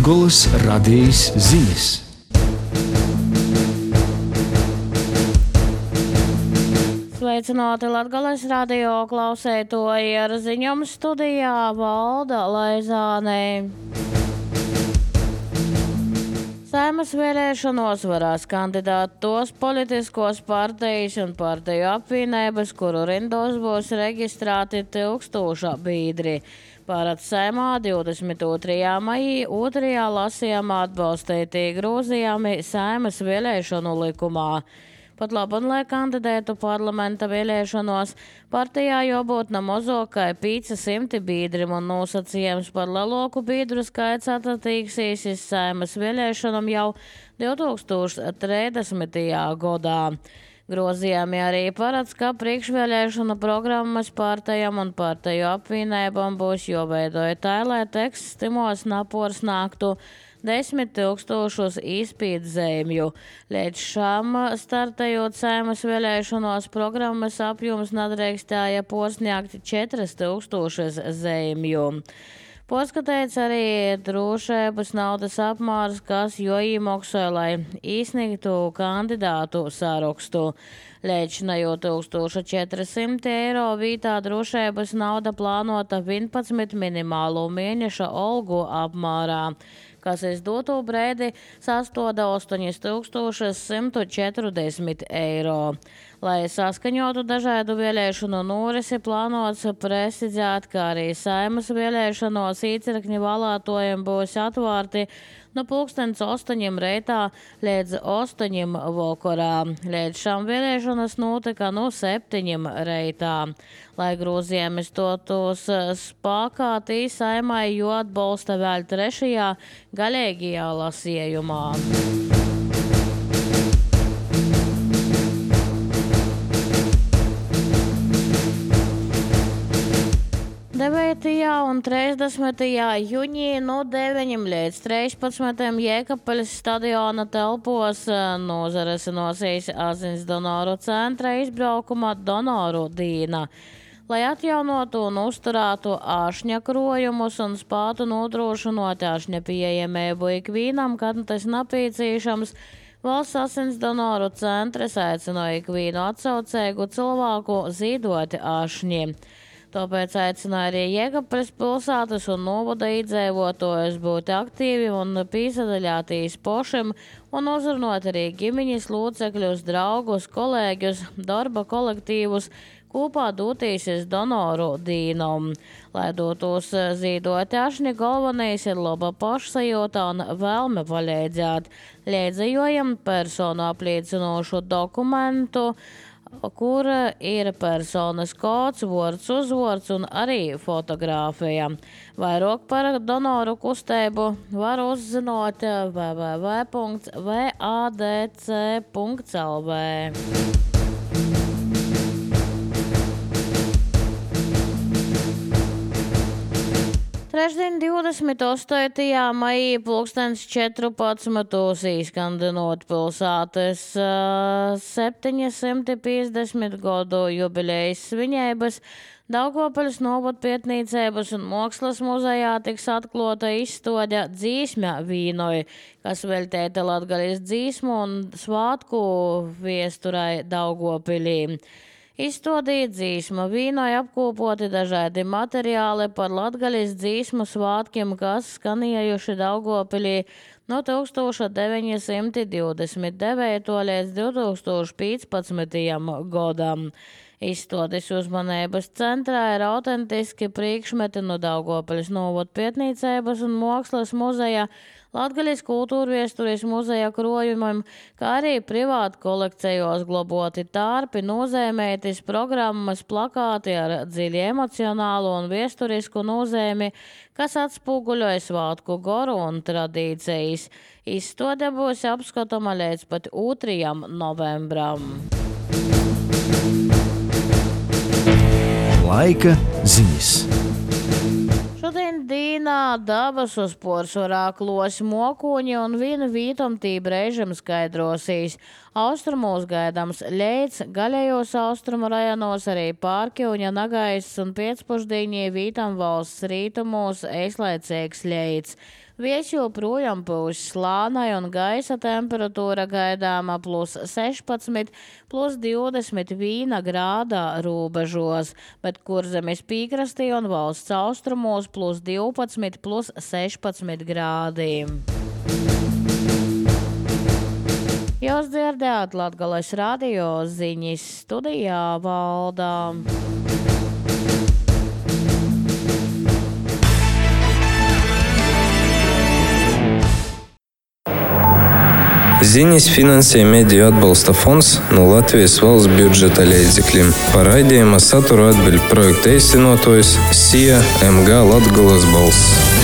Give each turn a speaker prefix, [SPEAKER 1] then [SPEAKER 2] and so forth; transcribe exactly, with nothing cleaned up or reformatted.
[SPEAKER 1] Latgoles radijas ziņas.
[SPEAKER 2] Sveicināti Latgoles radio klausētoji, ar ziņām studijā Valda Laizāne. Saeimas vēlēšanos varēs kandidēt tos politiskos partijas un partiju apvienības, kuru rindos būs reģistrēti tūkstoša biedri. Pārat Saeimā divdesmit otrajā maijā otrajā lasījumā atbalstītī grozījumi Saeimas vēlēšanu likumā. Pat labam, lai kandidētu parlamenta vēlēšanos, partijā jābūt ne mazāk kā piecsimt biedrim un nosacījums par lielāku biedru skaits attīstīsies iz Saeimas vēlēšanām jau divtūkstoš trīsdesmitajā gadā. Grozījumi arī paredz, ka priekšvēlēšanu programmas partijām un partiju apvienībām būs jāveidoja tā, lai teksts stimos napors nāktu desmit tūkstošus izpildzīmju. Līdz šām startējot Saeimas vēlēšanos, programmas apjoms nedrīkstēja pārsniegt četras tūkstošus zīmju. Pārskatīts arī drošības naudas apmērs, kas jāīmaksā, lai izsniegtu kandidātu sarakstu. Līdzinājot tūkstoš četri simti eiro vietā drošības nauda plānota vienpadsmit minimālo mēneša algu apmērā, kas iz doto brīdi sastāda astoņi tūkstoši simt četrdesmit eiro. Lai saskaņotu dažādu vēlēšanu norisi, plānots precizēt, kā arī Saeimas vēlēšanos īcirkņu vēlētojiem būs atvērti no pulkstens astoņiem reitā līdz astoņiem vakarā. Līdz šām vēlēšanas notika no septiņiem reitā. Lai grozījumi stotos spēkā, tī Saeimai jo atbalsta vēl trešajā galīgajā lasījumā. devītajā un trīsdesmitajā jūnijā no deviņiem līdz trīspadsmitajam Jēkabpeļas stadiona telpos nozares nosīs Asiņas donoru centra izbraukuma donoru dīna. Lai atjaunotu un uzturētu āšņa krojumus un spētu nodrošinot āšņa pieejamību ikvienam, kad tas nepieciešams, Valsts Asiņas donoru centrs aicināja ikvienu atsaucēgu cilvēku zīdot āšņi. Tāpēc aicināja arī Jēkabpeļas pilsētas un novada iedzīvotājus būt aktīvi un pīsadaļātīs pošiem un uzrunot arī ģimeņas locekļus, draugus, kolēģus, darba kolektīvus, kopā dotīsies donoru dīnam. Lai dotos zīdot ašņi, galvenais ir laba pašsajūta un vēlme palīdzēt. Līdzējojam personu apliecinošu dokumentu, kur ir personas kods, vārds, uzvārds un arī fotogrāfija. Vairāk par donoru kustību var uzzināt w w w punkts v a d c punkts l v. Trešdien divdesmit astotajā maijā pulkstens četrpadsmitos izskandinot pilsētas septiņsimt piecdesmit gadu jubilejas svinības, Daugavpils novada pētniecības un mākslas muzejā tiks atklāta izstāde Dzīsme vīnoj, kas veltīta Latgales dzīsmu un svātku vēsturei Daugavpilī. Izstādīt dzīsma vīnoj apkopoti dažādi materiāli par Latgales dzīsmu svātkiem, kas skanējuši Daugavpilī no tūkstoš deviņi simti divdesmit devītā līdz divtūkstoš piecpadsmitajam gadam. Izstādes uzmanības centrā ir autentiski priekšmeti no Daugavpils novada pētniecības un mākslas muzeja, Latgales kultūrvēstures muzeja krojumam, kā arī privāti kolekcijos glaboti tārpi, nozīmētis programmas, plakāti ar dziļi emocionālu un vēsturisku nozīmi, kas atspūguļoja svātku goru un tradīcijas. Izstāde būs apskatama līdz pat otrajam novembram.
[SPEAKER 1] Laika ziņas.
[SPEAKER 2] Šodien dīnā dabas uz porcelāna klos mokoņi un viena vītam tī brēžam skaidrosīs. Austrumos gaidāms leids, gaļējos austrumu rajonos arī Pārkiuņa, Nagaiss un pēcpušdīņī vītam valsts rītumos eislaicīgs leids. Viesis joprojām būs slānai un gaisa temperatūra gaidāma plus sešpadsmit, plus divdesmit viena grādā robežos, bet Kurzemes piekrastī un valsts austrumos plus divpadsmit, plus sešpadsmit grādi. Jūs dzirdējāt Latgales radio ziņas, studijā Valda.
[SPEAKER 3] Ziņas finansē Mediju atbalsta fonds no Latvijas valsts budžeta līdzekļiem. Par raidījuma saturu atbild projekta īstenotājs S I A M G Latgales balss.